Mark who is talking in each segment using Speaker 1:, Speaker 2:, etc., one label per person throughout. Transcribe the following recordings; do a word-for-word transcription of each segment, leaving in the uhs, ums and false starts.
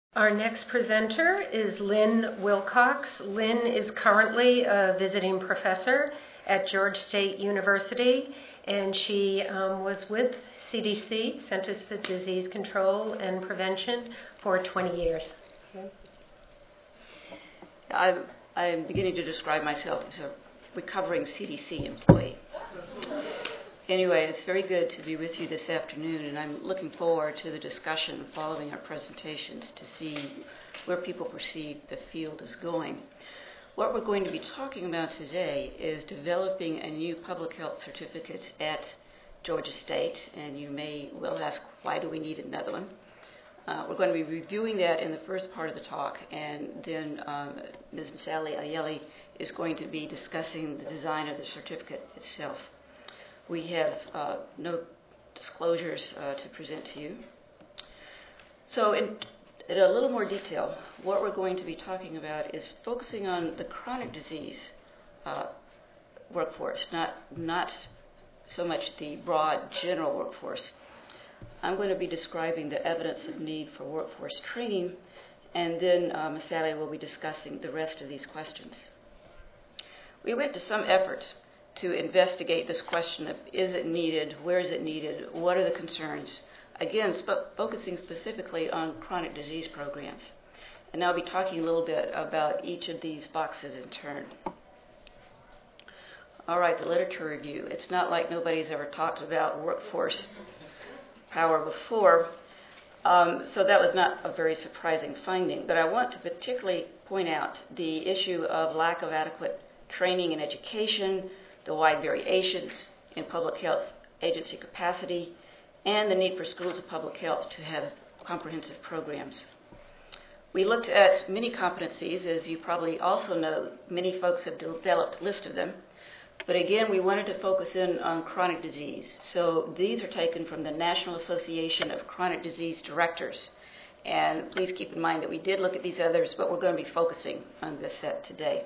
Speaker 1: Our next presenter is Lynn Wilcox. Lynn is currently a visiting professor at Georgia State University, and she um, was with C D C, Centers for Disease Control and Prevention, for twenty years. Okay.
Speaker 2: I'm, I'm beginning to describe myself as a recovering C D C employee. Anyway, it's very good to be with you this afternoon, and I'm looking forward to the discussion following our presentations to see where people perceive the field is going. What we're going to be talking about today is developing a new public health certificate at Georgia State, and you may well ask, why do we need another one? Uh, we're going to be reviewing that in the first part of the talk, and then um, Miz Sally Ayeli is going to be discussing the design of the certificate itself. We have uh, no disclosures uh, to present to you. So in, in a little more detail, what we're going to be talking about is focusing on the chronic disease uh, workforce, not, not so much the broad general workforce. I'm going to be describing the evidence of need for workforce training, and then uh, Miz Sally will be discussing the rest of these questions. We went to some effort to investigate this question of, is it needed, where is it needed, what are the concerns, again, sp- focusing specifically on chronic disease programs. And I'll be talking a little bit about each of these boxes in turn. All right, the literature review. It's not like nobody's ever talked about workforce power before, um, so that was not a very surprising finding. But I want to particularly point out the issue of lack of adequate training and education, the wide variations in public health agency capacity, and the need for schools of public health to have comprehensive programs. We looked at many competencies. As you probably also know, many folks have developed a list of them. But again, we wanted to focus in on chronic disease. So these are taken from the National Association of Chronic Disease Directors. And please keep in mind that we did look at these others, but we're going to be focusing on this set today.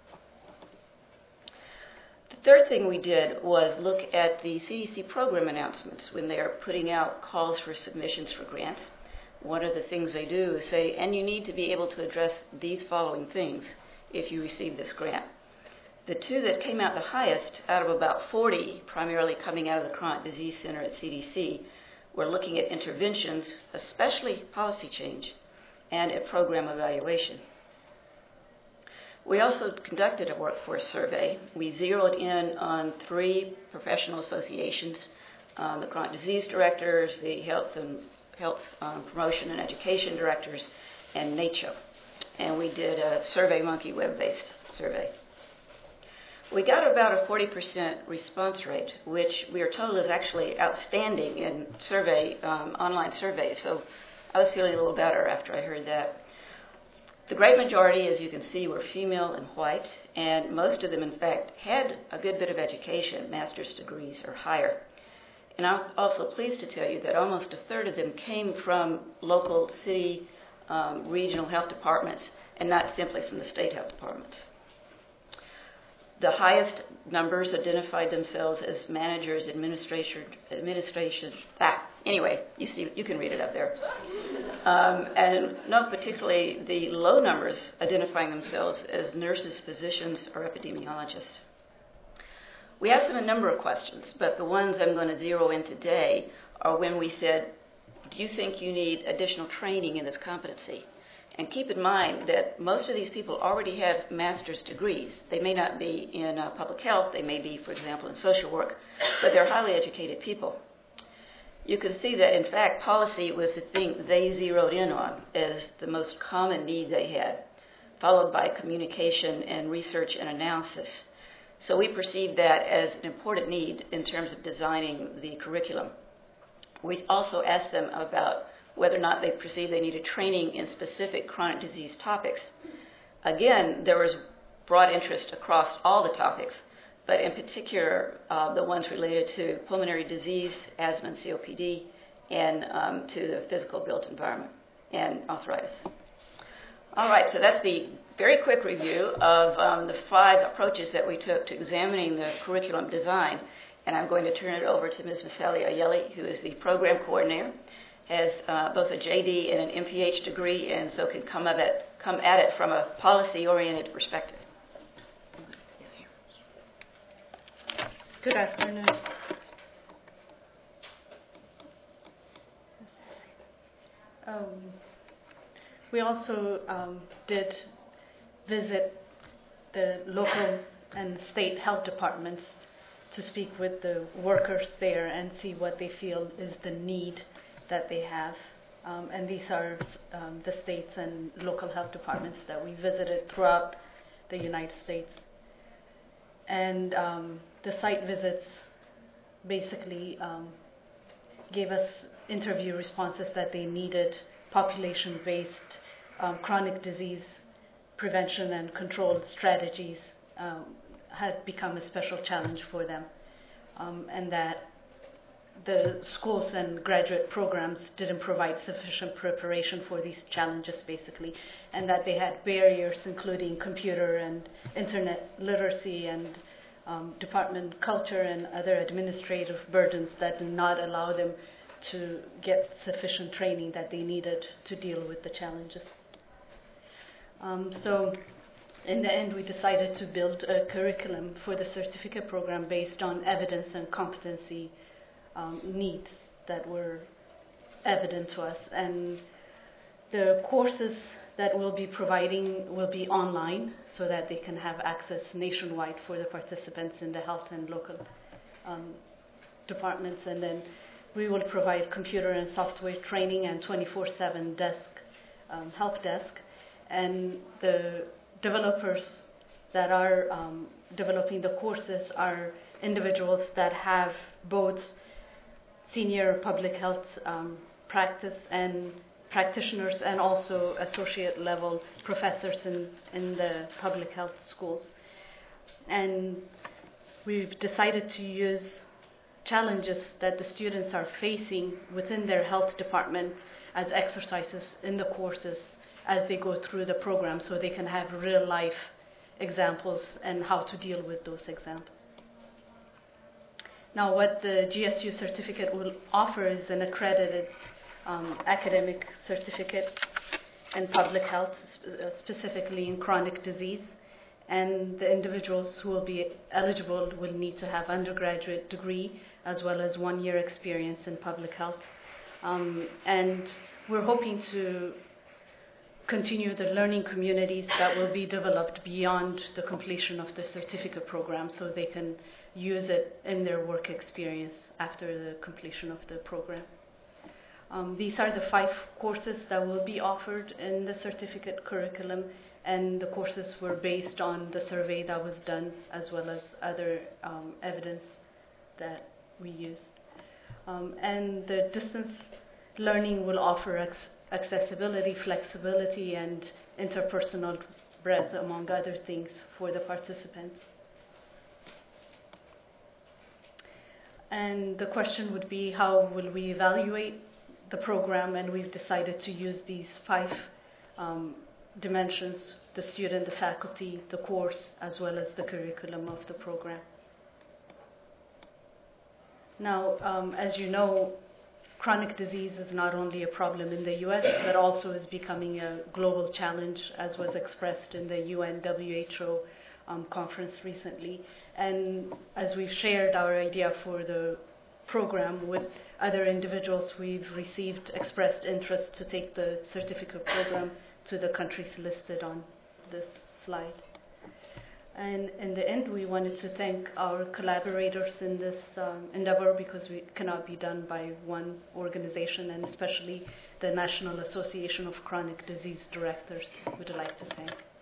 Speaker 2: The third thing we did was look at the C D C program announcements when they are putting out calls for submissions for grants. One of the things they do is say, and you need to be able to address these following things if you receive this grant. The two that came out the highest out of about forty, primarily coming out of the Chronic Disease Center at C D C, were looking at interventions, especially policy change, and at program evaluation. We also conducted a workforce survey. We zeroed in on three professional associations, um, the chronic disease directors, the health and health um, promotion and education directors, and NACCHO. And we did a SurveyMonkey web-based survey. We got about a forty percent response rate, which we are told is actually outstanding in survey, um, online surveys. So I was feeling a little better after I heard that. The great majority, as you can see, were female and white, and most of them, in fact, had a good bit of education, master's degrees or higher. And I'm also pleased to tell you that almost a third of them came from local city, um, regional health departments, and not simply from the state health departments. The highest numbers identified themselves as managers, administration, administration. Ah, anyway, you see, you can read it up there. Um, and not particularly the low numbers identifying themselves as nurses, physicians, or epidemiologists. We asked them a number of questions, but the ones I'm going to zero in today are when we said, do you think you need additional training in this competency? And keep in mind that most of these people already have master's degrees. They may not be in uh, public health. They may be, for example, in social work, but they're highly educated people. You can see that, in fact, policy was the thing they zeroed in on as the most common need they had, followed by communication and research and analysis. So we perceived that as an important need in terms of designing the curriculum. We also asked them about whether or not they perceived they needed training in specific chronic disease topics. Again, there was broad interest across all the topics, but in particular, uh, the ones related to pulmonary disease, asthma and C O P D, and um, to the physical built environment and arthritis. All right, so that's the very quick review of um, the five approaches that we took to examining the curriculum design. And I'm going to turn it over to Miz Sally Ayeli, who is the program coordinator, has uh, both a J D and an M P H degree, and so can come at it, come at it from a policy-oriented perspective.
Speaker 3: Good afternoon. Um, we also um, did visit the local and state health departments to speak with the workers there and see what they feel is the need that they have. Um, and these are um, the states and local health departments that we visited throughout the United States. And um, the site visits basically um, gave us interview responses that they needed population-based um, chronic disease prevention and control strategies um, had become a special challenge for them, um, and that the schools and graduate programs didn't provide sufficient preparation for these challenges, basically, and that they had barriers, including computer and internet literacy and um, department culture and other administrative burdens that did not allow them to get sufficient training that they needed to deal with the challenges. Um, so in the end, we decided to build a curriculum for the certificate program based on evidence and competency um, needs that were evident to us. And the courses that we'll be providing will be online so that they can have access nationwide for the participants in the health and local um, departments. And then we will provide computer and software training and twenty-four seven desk, um, help desk. And the developers that are um, developing the courses are individuals that have both senior public health um, practice and practitioners and also associate level professors in, in the public health schools. And we've decided to use challenges that the students are facing within their health department as exercises in the courses as they go through the program, so they can have real life examples and how to deal with those examples. Now, what the G S U certificate will offer is an accredited um, academic certificate in public health, specifically in chronic disease, and the individuals who will be eligible will need to have undergraduate degree as well as one year experience in public health. Um, and we're hoping to continue the learning communities that will be developed beyond the completion of the certificate program so they can use it in their work experience after the completion of the program. Um, these are the five courses that will be offered in the certificate curriculum, and the courses were based on the survey that was done as well as other um, evidence that we used. Um, and the distance learning will offer ex- accessibility, flexibility, and interpersonal breadth, among other things, for the participants. And the question would be, how will we evaluate the program? And we've decided to use these five um, dimensions: the student, the faculty, the course, as well as the curriculum of the program. Now, um, as you know, chronic disease is not only a problem in the U S, but also is becoming a global challenge, as was expressed in the U N W H O um, conference recently. And as we've shared our idea for the program with other individuals, we've received expressed interest to take the certificate program to the countries listed on this slide. And in the end, we wanted to thank our collaborators in this um, endeavor, because it cannot be done by one organization, and especially the National Association of Chronic Disease Directors would like to thank.